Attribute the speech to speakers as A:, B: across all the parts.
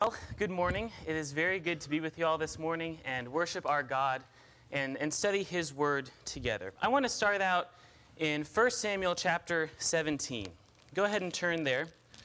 A: Well, good morning. It is very good to be with you all this morning and worship our God and study His Word together. I want to start out in 1 Samuel chapter 17. Go ahead and turn there.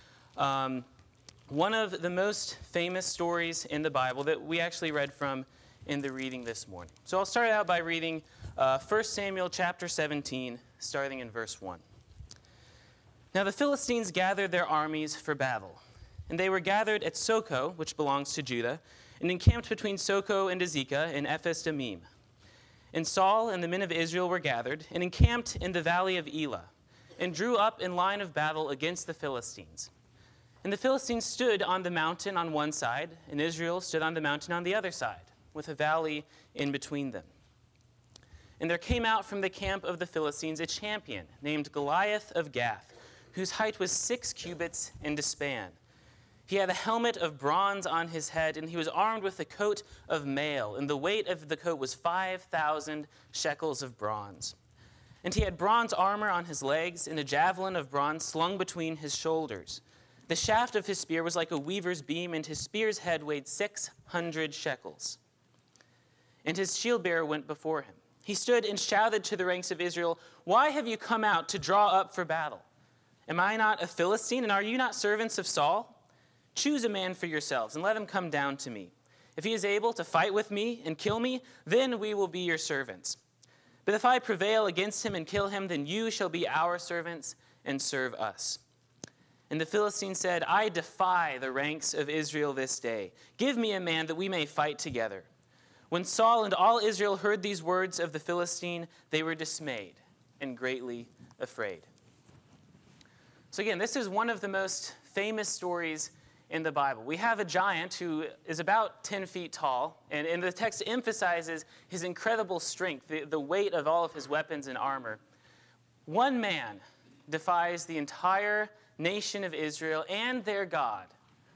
A: One of the most famous stories in the Bible that we actually read from in the reading this morning. So I'll start out by reading 1 Samuel chapter 17, starting in verse 1. Now the Philistines gathered their armies for battle. And they were gathered at Socoh, which belongs to Judah, and encamped between Socoh and Azekah in Ephes-Dammim. And Saul and the men of Israel were gathered, and encamped in the valley of Elah, and drew up in line of battle against the Philistines. And the Philistines stood on the mountain on one side, and Israel stood on the mountain on the other side, with a valley in between them. And there came out from the camp of the Philistines a champion named Goliath of Gath, whose height was 6 cubits and a span. He had a helmet of bronze on his head, and he was armed with a coat of mail, and the weight of the coat was 5,000 shekels of bronze. And he had bronze armor on his legs, and a javelin of bronze slung between his shoulders. The shaft of his spear was like a weaver's beam, and his spear's head weighed 600 shekels. And his shield-bearer went before him. He stood and shouted to the ranks of Israel, "Why have you come out to draw up for battle? Am I not a Philistine, and are you not servants of Saul? Choose a man for yourselves, and let him come down to me. If he is able to fight with me and kill me, then we will be your servants. But if I prevail against him and kill him, then you shall be our servants and serve us." And the Philistine said, "I defy the ranks of Israel this day. Give me a man that we may fight together." When Saul and all Israel heard these words of the Philistine, they were dismayed and greatly afraid. So again, this is one of the most famous stories in the Bible. We have a giant who is about 10 feet tall, and the text emphasizes his incredible strength, the weight of all of his weapons and armor. One man defies the entire nation of Israel and their God,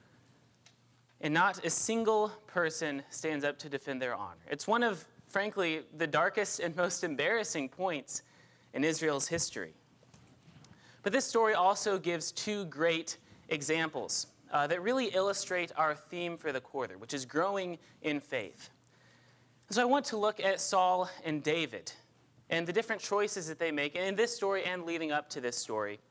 A: and not a single person stands up to defend their honor. It's one of, frankly, the darkest and most embarrassing points in Israel's history. But this story also gives two great examples that really illustrate our theme for the quarter, which is growing in faith. So I want to look at Saul and David and the different choices that they make in this story and leading up to this story.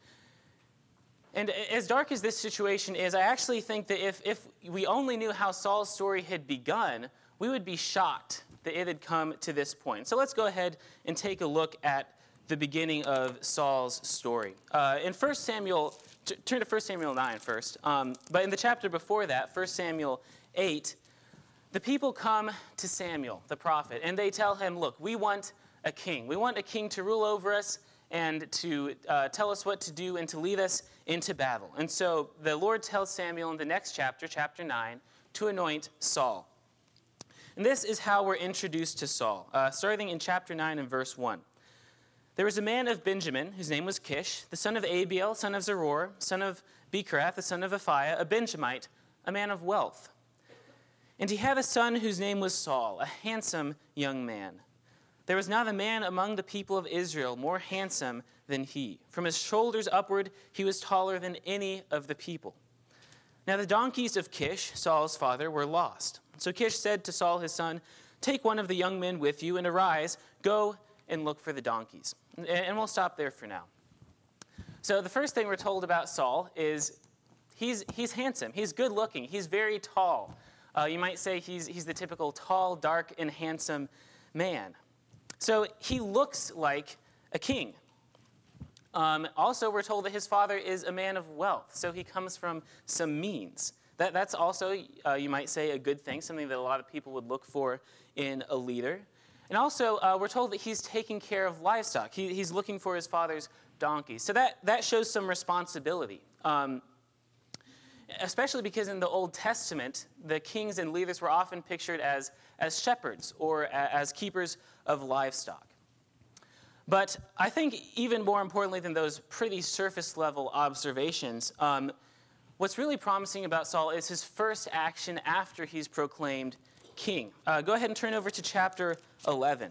A: And as dark as this situation is, I actually think that if we only knew how Saul's story had begun, we would be shocked that it had come to this point. So let's go ahead and take a look at the beginning of Saul's story. In 1 Samuel, turn to 1 Samuel 9 first. But in the chapter before that, 1 Samuel 8, the people come to Samuel, the prophet, and they tell him, "Look, we want a king. We want a king to rule over us and to tell us what to do and to lead us into battle." And so the Lord tells Samuel in the next chapter, chapter 9, to anoint Saul. And this is how we're introduced to Saul, starting in chapter 9 and verse 1. "There was a man of Benjamin, whose name was Kish, the son of Abiel, son of Zeror, son of Bechorath, the son of Aphiah, a Benjamite, a man of wealth. And he had a son whose name was Saul, a handsome young man. There was not a man among the people of Israel more handsome than he. From his shoulders upward, he was taller than any of the people. Now the donkeys of Kish, Saul's father, were lost. So Kish said to Saul his son, 'Take one of the young men with you and arise, go and look for the donkeys.'" And we'll stop there for now. So the first thing we're told about Saul is he's handsome. He's good looking. He's very tall. You might say he's the typical tall, dark, and handsome man. So he looks like a king. Also, we're told that his father is a man of wealth. So he comes from some means. That's also, you might say, a good thing, something that a lot of people would look for in a leader. And also, we're told that he's taking care of livestock. He's looking for his father's donkeys. So that shows some responsibility, especially because in the Old Testament, the kings and leaders were often pictured as shepherds or as keepers of livestock. But I think even more importantly than those pretty surface-level observations, what's really promising about Saul is his first action after he's proclaimed king. Go ahead and turn over to chapter 11.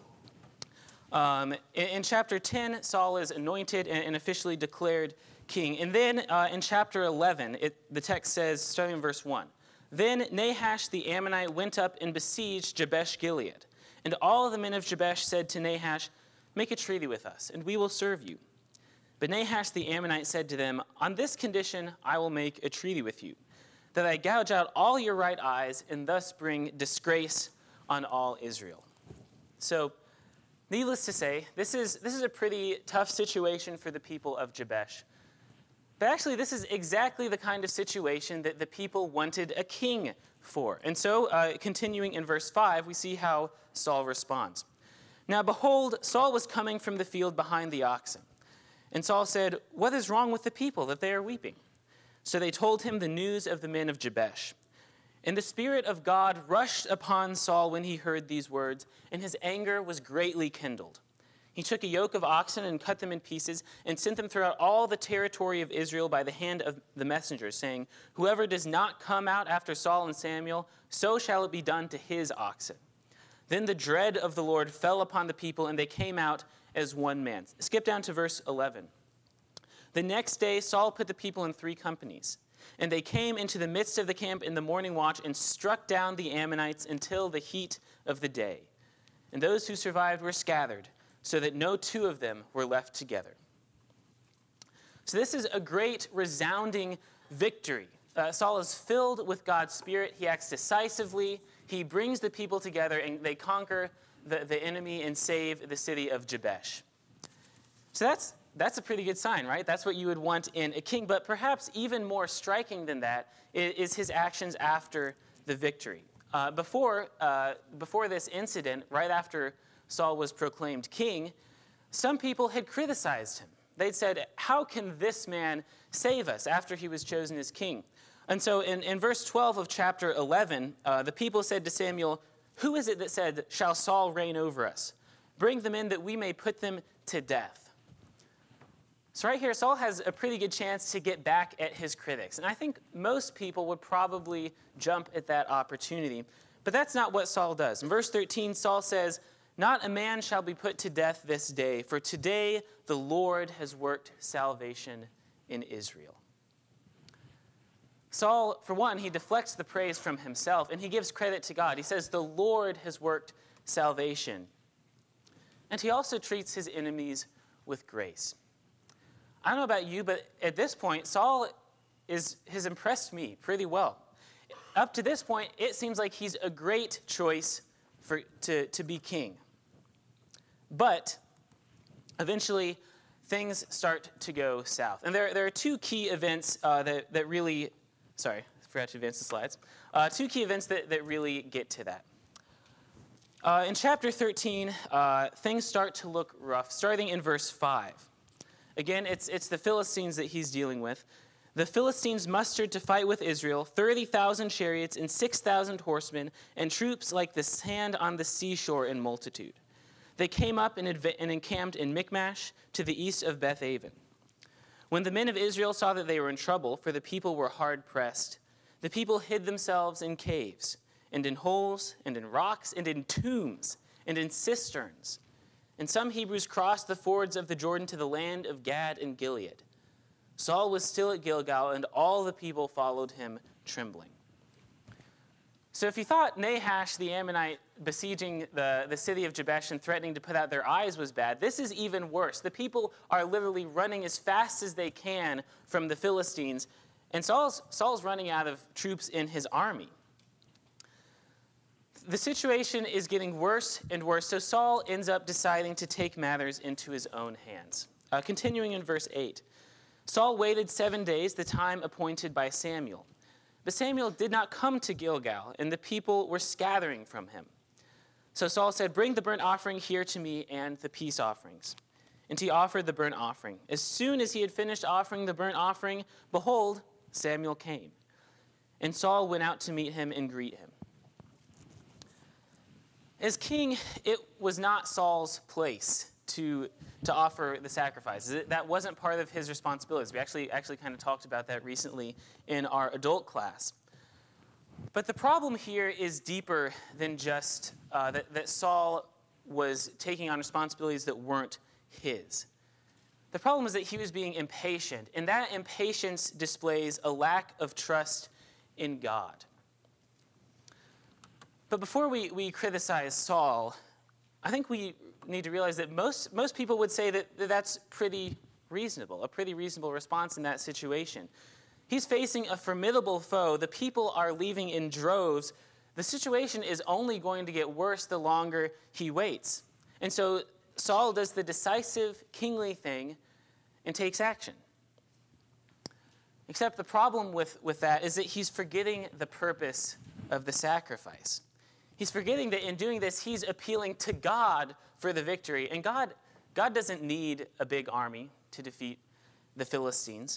A: In chapter 10, Saul is anointed and officially declared king. And then in chapter 11, the text says, starting in verse 1, Then Nahash the Ammonite went up and besieged Jabesh Gilead. And all the men of Jabesh said to Nahash, "Make a treaty with us, and we will serve you." But Nahash the Ammonite said to them, "On this condition I will make a treaty with you, that I gouge out all your right eyes and thus bring disgrace on all Israel." So, needless to say, this is a pretty tough situation for the people of Jabesh. But actually, this is exactly the kind of situation that the people wanted a king for. And so, continuing in verse 5, we see how Saul responds. "Now behold, Saul was coming from the field behind the oxen. And Saul said, 'What is wrong with the people that they are weeping?' So they told him the news of the men of Jabesh. And the Spirit of God rushed upon Saul when he heard these words, and his anger was greatly kindled. He took a yoke of oxen and cut them in pieces and sent them throughout all the territory of Israel by the hand of the messengers, saying, 'Whoever does not come out after Saul and Samuel, so shall it be done to his oxen.' Then the dread of the Lord fell upon the people, and they came out as one man." Skip down to verse 11. "The next day Saul put the people in 3 companies, and they came into the midst of the camp in the morning watch and struck down the Ammonites until the heat of the day. And those who survived were scattered, so that no 2 of them were left together." So this is a great, resounding victory. Saul is filled with God's Spirit. He acts decisively. He brings the people together, and they conquer the enemy and save the city of Jabesh. So that's a pretty good sign, right? That's what you would want in a king. But perhaps even more striking than that is his actions after the victory. Before this incident, right after Saul was proclaimed king, some people had criticized him. They'd said, "How can this man save us?" after he was chosen as king. And so in verse 12 of chapter 11, the people said to Samuel, "Who is it that said, 'Shall Saul reign over us?' Bring them in that we may put them to death." So right here, Saul has a pretty good chance to get back at his critics. And I think most people would probably jump at that opportunity. But that's not what Saul does. In verse 13, Saul says, "Not a man shall be put to death this day, for today the Lord has worked salvation in Israel." Saul, for one, he deflects the praise from himself, and he gives credit to God. He says, "The Lord has worked salvation." And he also treats his enemies with grace. I don't know about you, but at this point, Saul has impressed me pretty well. Up to this point, it seems like he's a great choice to be king. But eventually, things start to go south. And there are 2 key events that really... Sorry, I forgot to advance the slides. 2 key events that really get to that. In chapter 13, things start to look rough, starting in verse 5. Again, it's the Philistines that he's dealing with. "The Philistines mustered to fight with Israel 30,000 chariots and 6,000 horsemen, and troops like the sand on the seashore in multitude. They came up and encamped in Michmash to the east of Beth-aven. When the men of Israel saw that they were in trouble, for the people were hard-pressed, the people hid themselves in caves, and in holes, and in rocks, and in tombs, and in cisterns. And some Hebrews crossed the fords of the Jordan to the land of Gad and Gilead. Saul was still at Gilgal, and all the people followed him trembling." So if you thought Nahash the Ammonite besieging the city of Jabesh and threatening to put out their eyes was bad, this is even worse. The people are literally running as fast as they can from the Philistines, and Saul's running out of troops in his army. The situation is getting worse and worse, so Saul ends up deciding to take matters into his own hands. Continuing in verse 8, "Saul waited 7 days, the time appointed by Samuel. But Samuel did not come to Gilgal, and the people were scattering from him. So Saul said, 'Bring the burnt offering here to me and the peace offerings.' And he offered the burnt offering. As soon as he had finished offering the burnt offering, behold, Samuel came. And Saul went out to meet him and greet him." As king, it was not Saul's place to offer the sacrifices. That wasn't part of his responsibilities. We actually kind of talked about that recently in our adult class. But the problem here is deeper than just that Saul was taking on responsibilities that weren't his. The problem is that he was being impatient, and that impatience displays a lack of trust in God. But before we criticize Saul, I think we need to realize that most people would say that that's pretty reasonable, a pretty reasonable response in that situation. He's facing a formidable foe. The people are leaving in droves. The situation is only going to get worse the longer he waits. And so Saul does the decisive kingly thing and takes action. Except the problem with that is that he's forgetting the purpose of the sacrifice. He's forgetting that in doing this, he's appealing to God for the victory. And God doesn't need a big army to defeat the Philistines.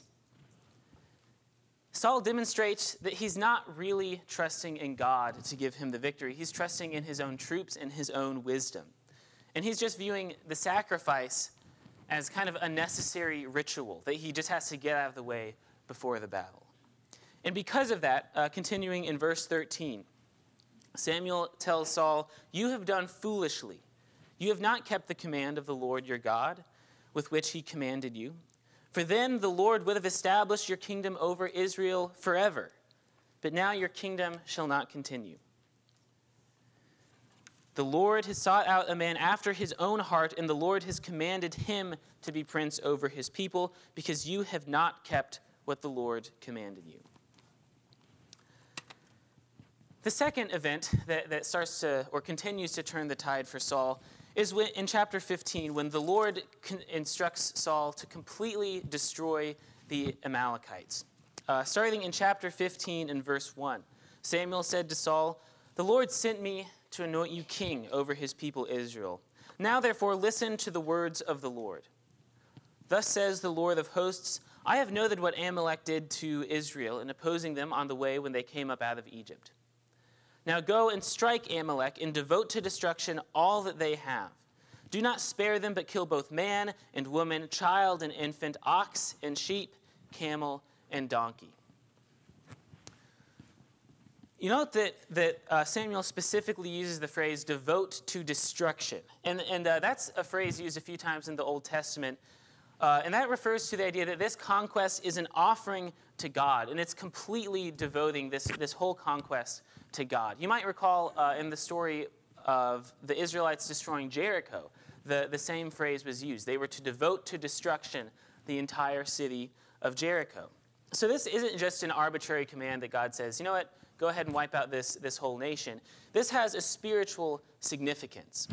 A: Saul demonstrates that he's not really trusting in God to give him the victory. He's trusting in his own troops and his own wisdom. And he's just viewing the sacrifice as kind of a necessary ritual that he just has to get out of the way before the battle. And because of that, continuing in verse 13, Samuel tells Saul, "You have done foolishly. You have not kept the command of the Lord your God, with which he commanded you. For then the Lord would have established your kingdom over Israel forever. But now your kingdom shall not continue. The Lord has sought out a man after his own heart, and the Lord has commanded him to be prince over his people, because you have not kept what the Lord commanded you." The second event that starts to, or continues to turn the tide for Saul, is in chapter 15, when the Lord instructs Saul to completely destroy the Amalekites. Starting in chapter 15 and verse 1, Samuel said to Saul, "The Lord sent me to anoint you king over his people Israel. Now therefore listen to the words of the Lord. Thus says the Lord of hosts, I have noted what Amalek did to Israel in opposing them on the way when they came up out of Egypt. Now go and strike Amalek and devote to destruction all that they have. Do not spare them, but kill both man and woman, child and infant, ox and sheep, camel and donkey." You note that Samuel specifically uses the phrase "devote to destruction." And that's a phrase used a few times in the Old Testament. And that refers to the idea that this conquest is an offering to God, and it's completely devoting this whole conquest to God. You might recall in the story of the Israelites destroying Jericho, the same phrase was used. They were to devote to destruction the entire city of Jericho. So this isn't just an arbitrary command that God says, you know what, go ahead and wipe out this whole nation. This has a spiritual significance.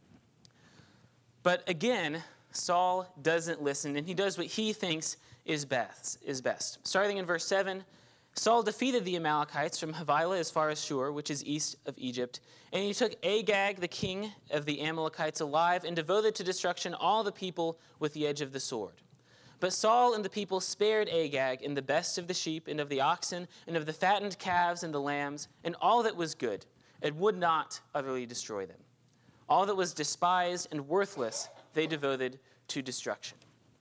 A: But again, Saul doesn't listen, and he does what he thinks is best. Starting in verse 7, Saul defeated the Amalekites from Havilah as far as Shur, which is east of Egypt. And he took Agag, the king of the Amalekites, alive and devoted to destruction all the people with the edge of the sword. But Saul and the people spared Agag and the best of the sheep and of the oxen and of the fattened calves and the lambs and all that was good, and would not utterly destroy them. All that was despised and worthless they devoted to destruction.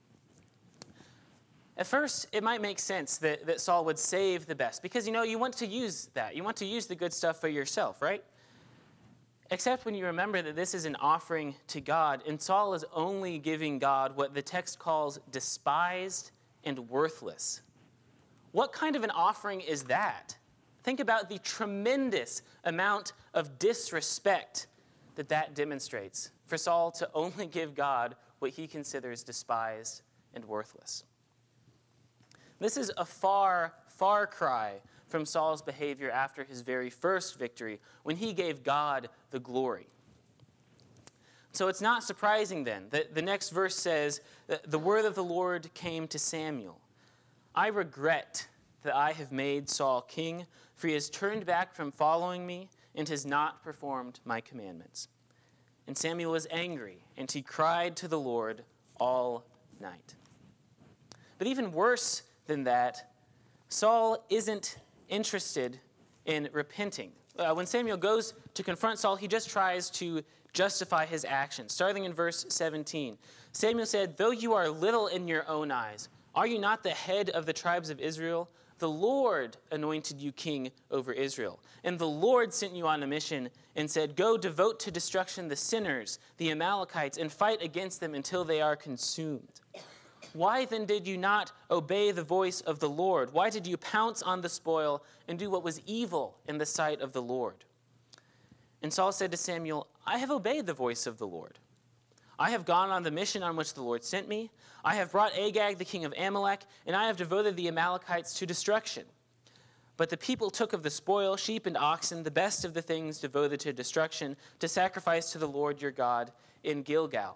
A: At first, it might make sense that Saul would save the best, because, you want to use that. You want to use the good stuff for yourself, right? Except when you remember that this is an offering to God, and Saul is only giving God what the text calls despised and worthless. What kind of an offering is that? Think about the tremendous amount of disrespect that demonstrates for Saul to only give God what he considers despised and worthless. This is a far, far cry from Saul's behavior after his very first victory, when he gave God the glory. So it's not surprising then that the next verse says that the word of the Lord came to Samuel. I regret that I have made Saul king, for he has turned back from following me and has not performed my commandments. And Samuel was angry, and he cried to the Lord all night. But even worse than that, Saul isn't interested in repenting. When Samuel goes to confront Saul, he just tries to justify his actions. Starting in verse 17, Samuel said, "Though you are little in your own eyes, are you not the head of the tribes of Israel? The Lord anointed you king over Israel. And the Lord sent you on a mission and said, go devote to destruction the sinners, the Amalekites, and fight against them until they are consumed. Why then did you not obey the voice of the Lord? Why did you pounce on the spoil and do what was evil in the sight of the Lord?" And Saul said to Samuel, I have obeyed the voice of the Lord. I have gone on the mission on which the Lord sent me. I have brought Agag, the king of Amalek, and I have devoted the Amalekites to destruction. But the people took of the spoil, sheep and oxen, the best of the things devoted to destruction, to sacrifice to the Lord your God in Gilgal.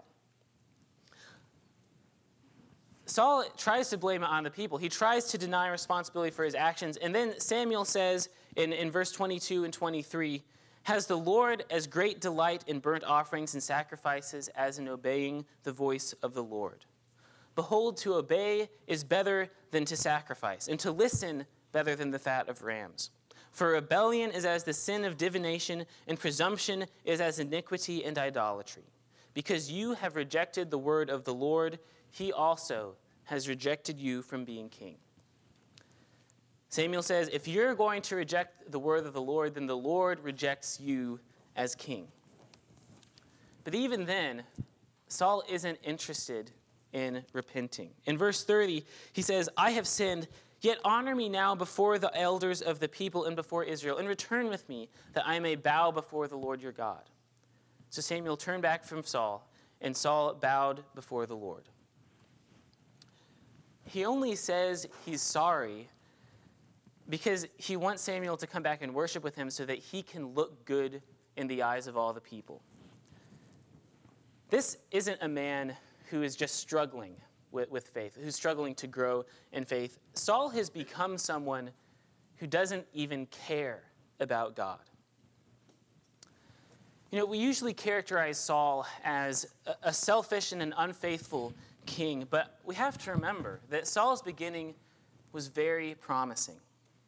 A: Saul tries to blame it on the people. He tries to deny responsibility for his actions. And then Samuel says in verse 22 and 23, has the Lord as great delight in burnt offerings and sacrifices as in obeying the voice of the Lord? Behold, to obey is better than to sacrifice, and to listen better than the fat of rams. For rebellion is as the sin of divination, and presumption is as iniquity and idolatry. Because you have rejected the word of the Lord, he also has rejected you from being king. Samuel says, if you're going to reject the word of the Lord, then the Lord rejects you as king. But even then, Saul isn't interested in repenting. In verse 30, he says, I have sinned, yet honor me now before the elders of the people and before Israel, and return with me, that I may bow before the Lord your God. So Samuel turned back from Saul, and Saul bowed before the Lord. He only says he's sorry because he wants Samuel to come back and worship with him so that he can look good in the eyes of all the people. This isn't a man who is just struggling with faith, who's struggling to grow in faith. Saul has become someone who doesn't even care about God. You know, we usually characterize Saul as a selfish and an unfaithful king, but we have to remember that Saul's beginning was very promising.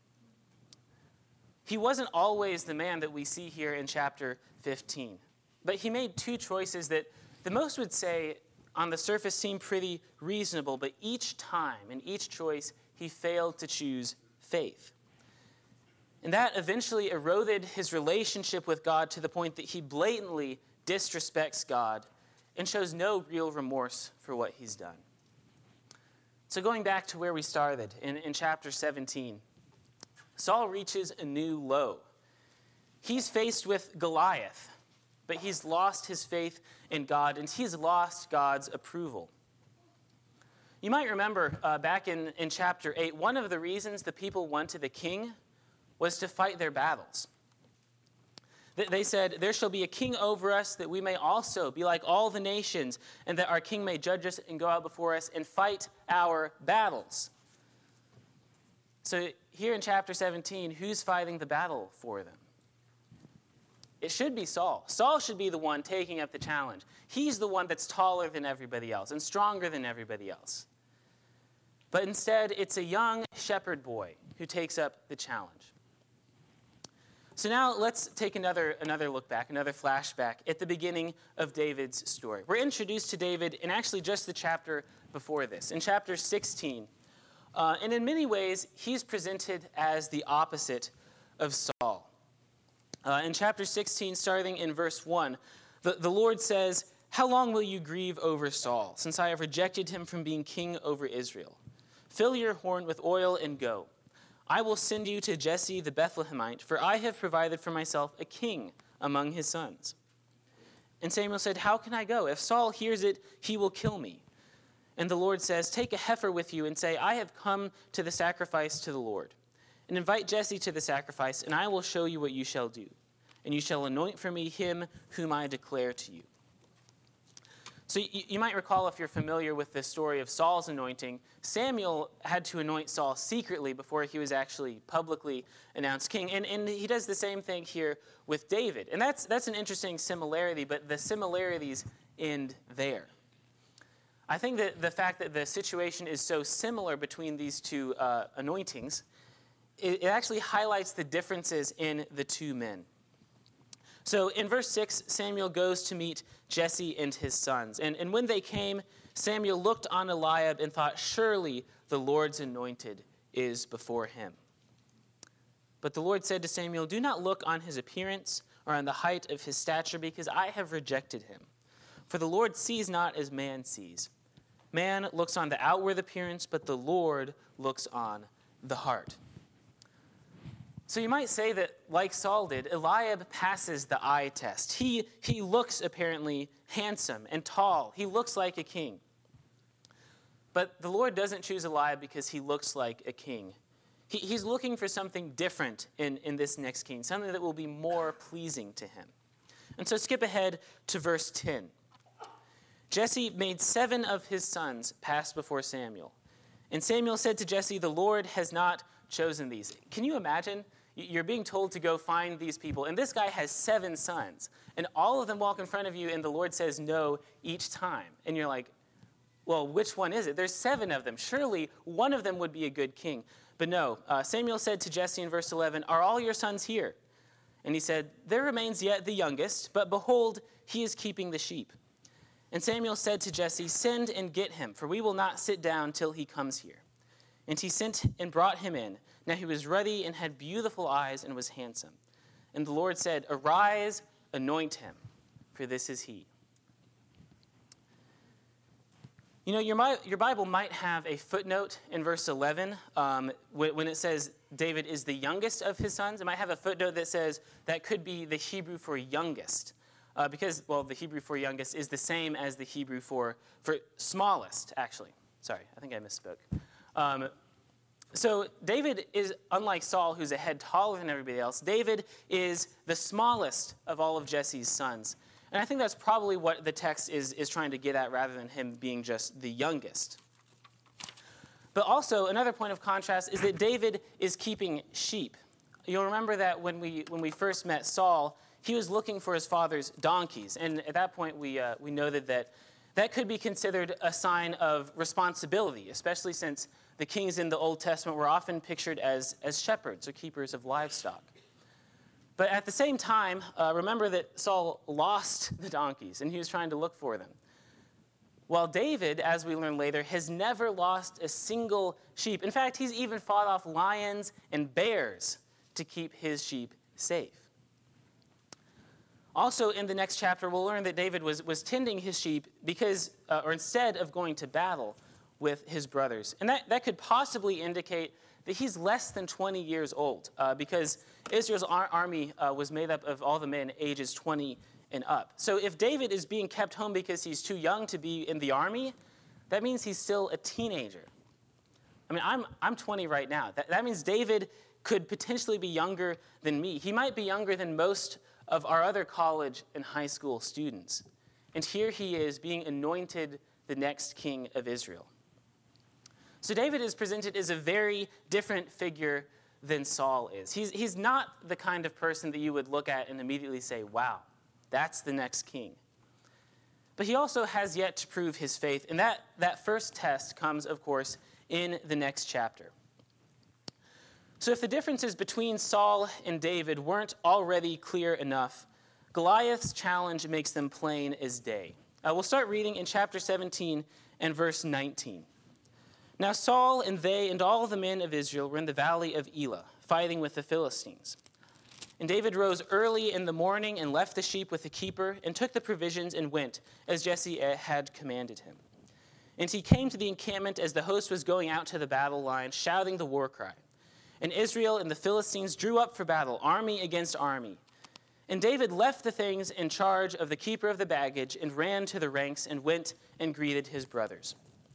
A: He wasn't always the man that we see here in chapter 15, but he made two choices that the most would say on the surface seem pretty reasonable, but each time, in each choice, he failed to choose faith. And that eventually eroded his relationship with God to the point that he blatantly disrespects God and shows no real remorse for what he's done. So going back to where we started, in chapter 17, Saul reaches a new low. He's faced with Goliath, but he's lost his faith in God, and he's lost God's approval. You might remember back in chapter 8, one of the reasons the people wanted a king was to fight their battles. They said, there shall be a king over us that we may also be like all the nations, and that our king may judge us and go out before us and fight our battles. So here in chapter 17, who's fighting the battle for them? It should be Saul. Saul should be the one taking up the challenge. He's the one that's taller than everybody else and stronger than everybody else. But instead, it's a young shepherd boy who takes up the challenge. So now let's take another look back, another flashback at the beginning of David's story. We're introduced to David in actually just the chapter before this, in chapter 16. And in many ways, he's presented as the opposite of Saul. In chapter 16, starting in verse 1, the Lord says, how long will you grieve over Saul, since I have rejected him from being king over Israel? Fill your horn with oil and go. I will send you to Jesse the Bethlehemite, for I have provided for myself a king among his sons. And Samuel said, how can I go? If Saul hears it, he will kill me. And the Lord says, take a heifer with you and say, I have come to the sacrifice to the Lord. And invite Jesse to the sacrifice, and I will show you what you shall do. And you shall anoint for me him whom I declare to you. So you might recall, if you're familiar with the story of Saul's anointing, Samuel had to anoint Saul secretly before he was actually publicly announced king. And he does the same thing here with David. And that's an interesting similarity, but the similarities end there. I think that the fact that the situation is so similar between these two anointings, it actually highlights the differences in the two men. So in verse 6, Samuel goes to meet Jesse and his sons. And when they came, Samuel looked on Eliab and thought, surely the Lord's anointed is before him. But the Lord said to Samuel, do not look on his appearance or on the height of his stature, because I have rejected him. For the Lord sees not as man sees. Man looks on the outward appearance, but the Lord looks on the heart. So you might say that, like Saul did, Eliab passes the eye test. He looks apparently handsome and tall. He looks like a king. But the Lord doesn't choose Eliab because he looks like a king. He's looking for something different in this next king, something that will be more pleasing to him. And so skip ahead to verse 10. Jesse made 7 of his sons pass before Samuel. And Samuel said to Jesse, "The Lord has not chosen these." Can you imagine? You're being told to go find these people, and this guy has 7 sons, and all of them walk in front of you, and the Lord says no each time. And you're like, well, which one is it? There's 7 of them. Surely one of them would be a good king. But no, Samuel said to Jesse in verse 11, "Are all your sons here?" And he said, "There remains yet the youngest, but behold, he is keeping the sheep." And Samuel said to Jesse, "Send and get him, for we will not sit down till he comes here." And he sent and brought him in. Now he was ruddy and had beautiful eyes and was handsome. And the Lord said, "Arise, anoint him, for this is he." You know, your Bible might have a footnote in verse 11 when it says David is the youngest of his sons. It might have a footnote that says that could be the Hebrew for youngest. Because, well, the Hebrew for youngest is the same as the Hebrew for smallest, actually. Sorry, I think I misspoke. So David is, unlike Saul, who's a head taller than everybody else, David is the smallest of all of Jesse's sons. And I think that's probably what the text is trying to get at rather than him being just the youngest. But also, another point of contrast is that David is keeping sheep. You'll remember that when we first met Saul, he was looking for his father's donkeys. And at that point, we noted that could be considered a sign of responsibility, especially since the kings in the Old Testament were often pictured as shepherds or keepers of livestock. But at the same time, remember that Saul lost the donkeys, and he was trying to look for them. While David, as we learn later, has never lost a single sheep. In fact, he's even fought off lions and bears to keep his sheep safe. Also, in the next chapter, we'll learn that David was tending his sheep because, or instead of going to battle with his brothers. And that could possibly indicate that he's less than 20 years old, because Israel's army was made up of all the men ages 20 and up. So if David is being kept home because he's too young to be in the army, that means he's still a teenager. I mean, I'm 20 right now. That means David could potentially be younger than me. He might be younger than most of our other college and high school students. And here he is being anointed the next king of Israel. So David is presented as a very different figure than Saul is. He's not the kind of person that you would look at and immediately say, wow, that's the next king. But he also has yet to prove his faith, and that first test comes, of course, in the next chapter. So if the differences between Saul and David weren't already clear enough, Goliath's challenge makes them plain as day. We'll start reading in chapter 17 and verse 19. Now Saul and they and all the men of Israel were in the valley of Elah, fighting with the Philistines. And David rose early in the morning and left the sheep with the keeper and took the provisions and went, as Jesse had commanded him. And he came to the encampment as the host was going out to the battle line, shouting the war cry. And Israel and the Philistines drew up for battle, army against army. And David left the things in charge of the keeper of the baggage and ran to the ranks and went and greeted his brothers.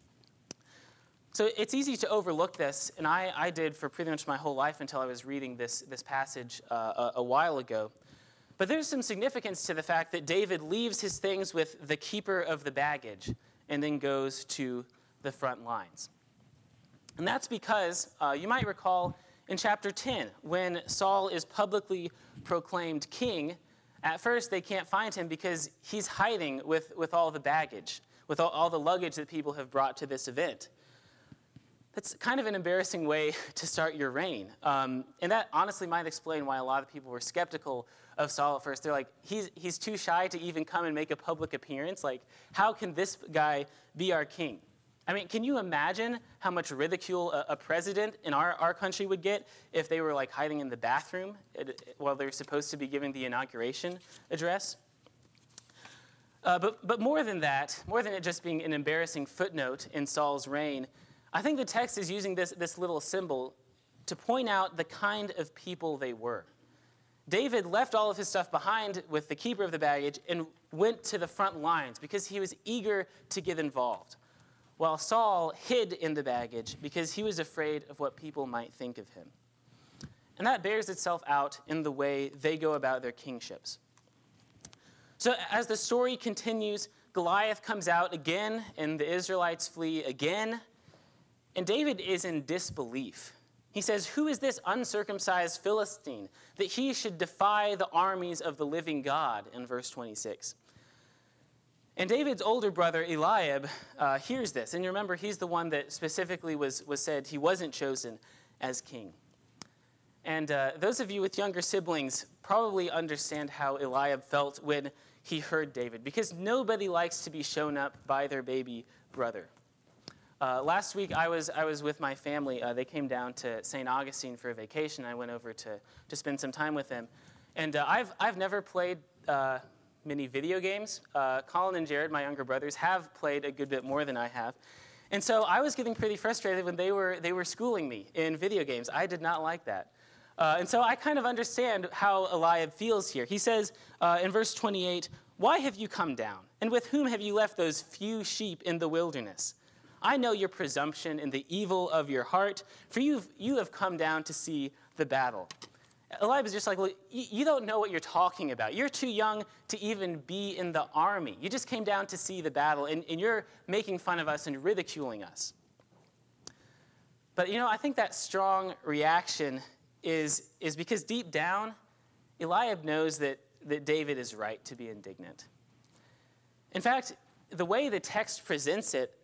A: So it's easy to overlook this, and I did for pretty much my whole life until I was reading this passage a while ago. But there's some significance to the fact that David leaves his things with the keeper of the baggage and then goes to the front lines. And that's because, you might recall, in chapter 10, when Saul is publicly proclaimed king, at first they can't find him because he's hiding with all the baggage, with all the luggage that people have brought to this event. That's kind of an embarrassing way to start your reign. And that honestly might explain why a lot of people were skeptical of Saul at first. They're like, he's too shy to even come and make a public appearance. Like, how can this guy be our king? I mean, can you imagine how much ridicule a president in our country would get if they were like hiding in the bathroom while they're supposed to be giving the inauguration address? But more than it just being an embarrassing footnote in Saul's reign, I think the text is using this little symbol to point out the kind of people they were. David left all of his stuff behind with the keeper of the baggage and went to the front lines because he was eager to get involved, while Saul hid in the baggage because he was afraid of what people might think of him. And that bears itself out in the way they go about their kingships. So as the story continues, Goliath comes out again, and the Israelites flee again, and David is in disbelief. He says, "Who is this uncircumcised Philistine, that he should defy the armies of the living God?" in verse 26. And David's older brother, Eliab, hears this. And you remember, he's the one that specifically was said he wasn't chosen as king. And those of you with younger siblings probably understand how Eliab felt when he heard David, because nobody likes to be shown up by their baby brother. Last week, I was with my family. They came down to St. Augustine for a vacation. I went over to spend some time with them. And I've never played many video games. Colin and Jared, my younger brothers, have played a good bit more than I have. And so I was getting pretty frustrated when they were schooling me in video games. I did not like that. And so I kind of understand how Eliab feels here. He says in verse 28, "Why have you come down? And with whom have you left those few sheep in the wilderness? I know your presumption and the evil of your heart, for you have come down to see the battle." Eliab is just like, "Look, you don't know what you're talking about. You're too young to even be in the army. You just came down to see the battle, and you're making fun of us and ridiculing us." But, I think that strong reaction is because deep down, Eliab knows that David is right to be indignant. In fact, the way the text presents it,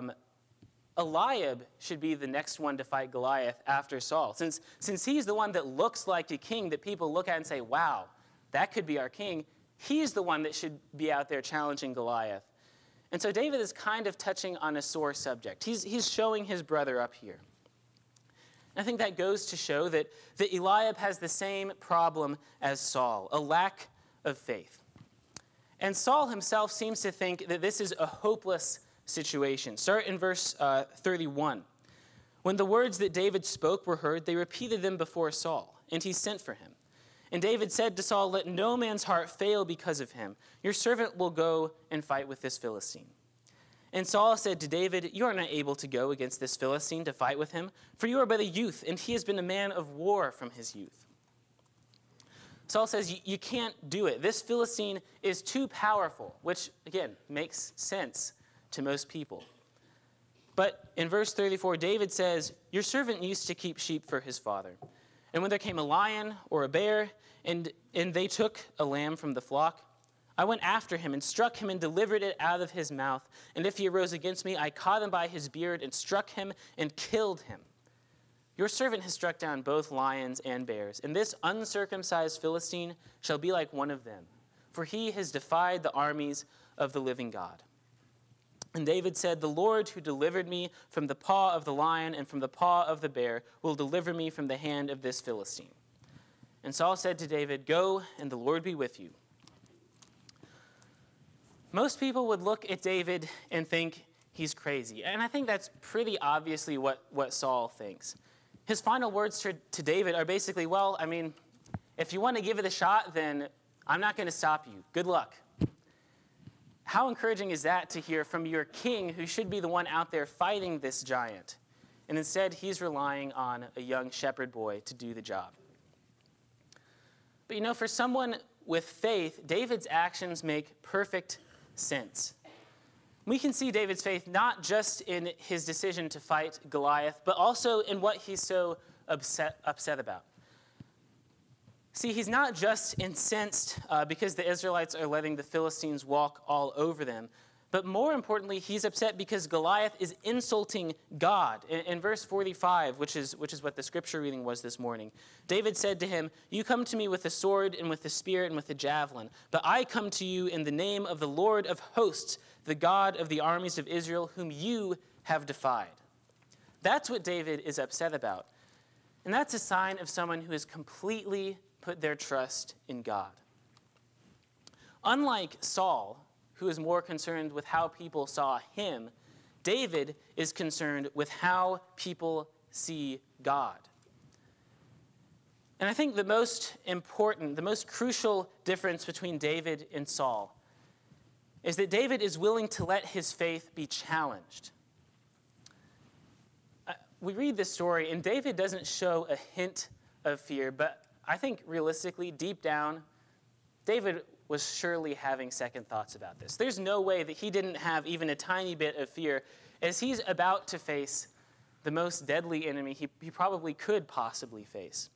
A: Eliab should be the next one to fight Goliath after Saul. Since he's the one that looks like a king that people look at and say, "Wow, that could be our king," he's the one that should be out there challenging Goliath. And so David is kind of touching on a sore subject. He's showing his brother up here. I think that goes to show that Eliab has the same problem as Saul, a lack of faith. And Saul himself seems to think that this is a hopeless situation. Start in verse 31. "When the words that David spoke were heard, they repeated them before Saul, and he sent for him. And David said to Saul, 'Let no man's heart fail because of him. Your servant will go and fight with this Philistine.' And Saul said to David, 'You are not able to go against this Philistine to fight with him, for you are but a youth, and he has been a man of war from his youth.' Saul says, you can't do it. This Philistine is too powerful," which, again, makes sense to most people. But in verse 34, David says, "Your servant used to keep sheep for his father. And when there came a lion or a bear, and they took a lamb from the flock, I went after him and struck him and delivered it out of his mouth. And if he arose against me, I caught him by his beard and struck him and killed him. Your servant has struck down both lions and bears, and this uncircumcised Philistine shall be like one of them, for he has defied the armies of the living God." And David said, "The Lord who delivered me from the paw of the lion and from the paw of the bear will deliver me from the hand of this Philistine." And Saul said to David, "Go, and the Lord be with you." Most people would look at David and think he's crazy. And I think that's pretty obviously what Saul thinks. His final words to David are basically, "Well, if you want to give it a shot, then I'm not going to stop you. Good luck." How encouraging is that to hear from your king, who should be the one out there fighting this giant? And instead, he's relying on a young shepherd boy to do the job. But for someone with faith, David's actions make perfect sense. We can see David's faith not just in his decision to fight Goliath, but also in what he's so upset about. See, he's not just incensed because the Israelites are letting the Philistines walk all over them, but more importantly, he's upset because Goliath is insulting God. In verse 45, which is what the scripture reading was this morning, David said to him, "You come to me with the sword and with the spear and with the javelin, but I come to you in the name of the Lord of hosts, the God of the armies of Israel, whom you have defied." That's what David is upset about. And that's a sign of someone who has completely put their trust in God. Unlike Saul, who is more concerned with how people saw him, David is concerned with how people see God. And I think the most important, the most crucial difference between David and Saul is that David is willing to let his faith be challenged. We read this story, and David doesn't show a hint of fear, but I think realistically, deep down, David was surely having second thoughts about this. There's no way that he didn't have even a tiny bit of fear as he's about to face the most deadly enemy he probably could possibly face.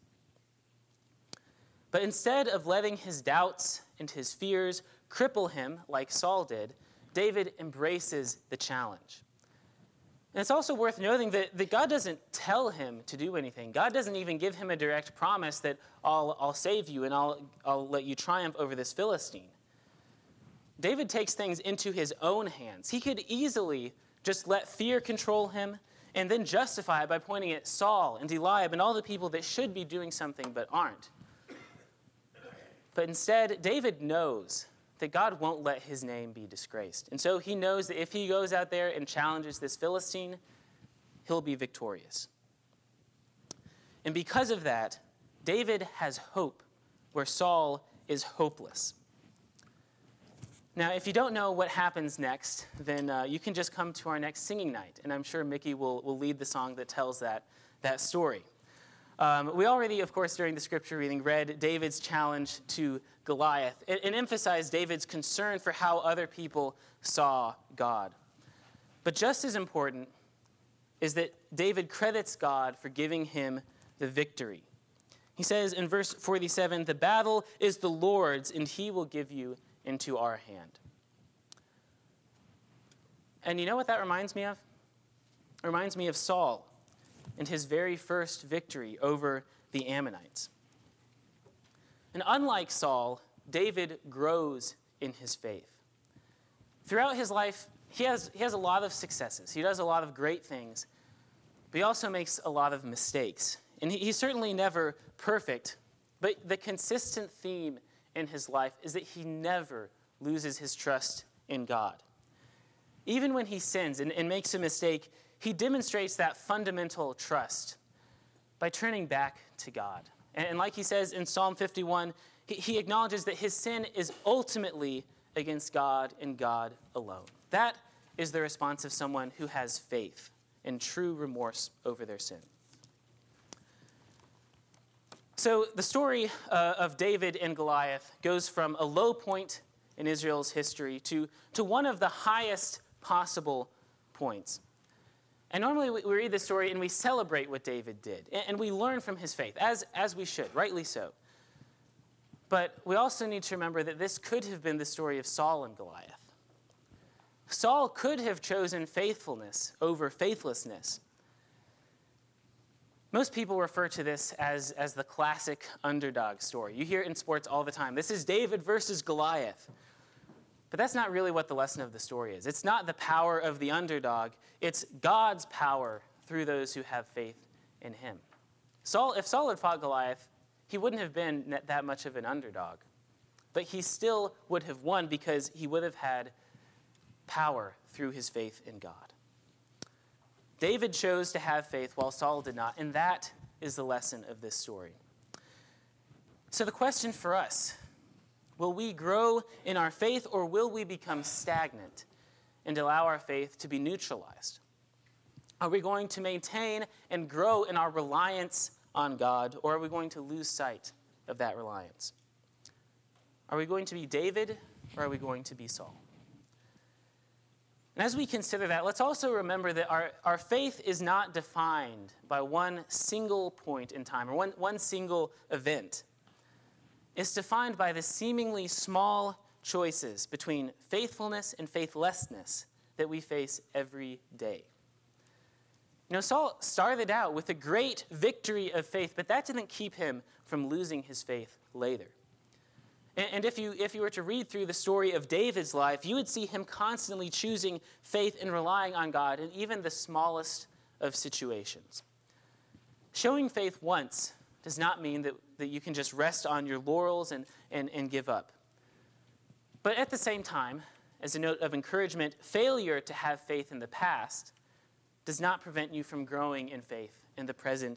A: But instead of letting his doubts and his fears cripple him like Saul did, David embraces the challenge. And it's also worth noting that God doesn't tell him to do anything. God doesn't even give him a direct promise that I'll save you and I'll let you triumph over this Philistine. David takes things into his own hands. He could easily just let fear control him and then justify it by pointing at Saul and Eliab and all the people that should be doing something but aren't. But instead, David knows that God won't let his name be disgraced. And so he knows that if he goes out there and challenges this Philistine, he'll be victorious. And because of that, David has hope where Saul is hopeless. Now, if you don't know what happens next, then you can just come to our next singing night, and I'm sure Mickey will lead the song that tells that story. We already, of course, during the scripture reading, read David's challenge to Goliath and emphasized David's concern for how other people saw God. But just as important is that David credits God for giving him the victory. He says in verse 47, "The battle is the Lord's, and he will give you into our hand." And you know what that reminds me of? It reminds me of Saul and his very first victory over the Ammonites. And unlike Saul, David grows in his faith. Throughout his life, he has a lot of successes. He does a lot of great things, but he also makes a lot of mistakes. And he's certainly never perfect, but the consistent theme in his life is that he never loses his trust in God. Even when he sins and makes a mistake, he demonstrates that fundamental trust by turning back to God. And like he says in Psalm 51, he acknowledges that his sin is ultimately against God and God alone. That is the response of someone who has faith and true remorse over their sin. So the story of David and Goliath goes from a low point in Israel's history to one of the highest possible points. And normally we read this story and we celebrate what David did. And we learn from his faith, as we should, rightly so. But we also need to remember that this could have been the story of Saul and Goliath. Saul could have chosen faithfulness over faithlessness. Most people refer to this as the classic underdog story. You hear it in sports all the time. This is David versus Goliath. But that's not really what the lesson of the story is. It's not the power of the underdog. It's God's power through those who have faith in him. If Saul had fought Goliath, he wouldn't have been that much of an underdog. But he still would have won because he would have had power through his faith in God. David chose to have faith while Saul did not, and that is the lesson of this story. So the question for us, will we grow in our faith or will we become stagnant and allow our faith to be neutralized? Are we going to maintain and grow in our reliance on God, or are we going to lose sight of that reliance? Are we going to be David or are we going to be Saul? And as we consider that, let's also remember that our faith is not defined by one single point in time or one single event. It's defined by the seemingly small choices between faithfulness and faithlessness that we face every day. You know, Saul started out with a great victory of faith, but that didn't keep him from losing his faith later. And if you were to read through the story of David's life, you would see him constantly choosing faith and relying on God in even the smallest of situations. Showing faith once does not mean that you can just rest on your laurels and give up. But at the same time, as a note of encouragement, failure to have faith in the past does not prevent you from growing in faith in the present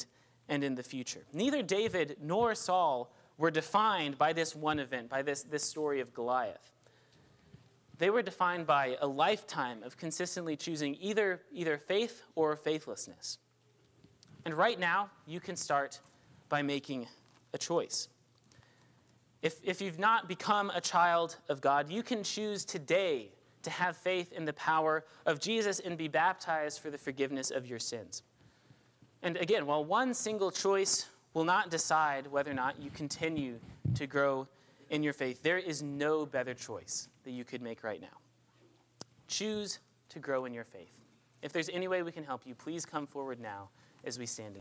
A: and in the future. Neither David nor Saul were defined by this one event, by this story of Goliath. They were defined by a lifetime of consistently choosing either faith or faithlessness. And right now, you can start by making a choice. If you've not become a child of God, you can choose today to have faith in the power of Jesus and be baptized for the forgiveness of your sins. And again, while one single choice will not decide whether or not you continue to grow in your faith, there is no better choice that you could make right now. Choose to grow in your faith. If there's any way we can help you, please come forward now as we stand.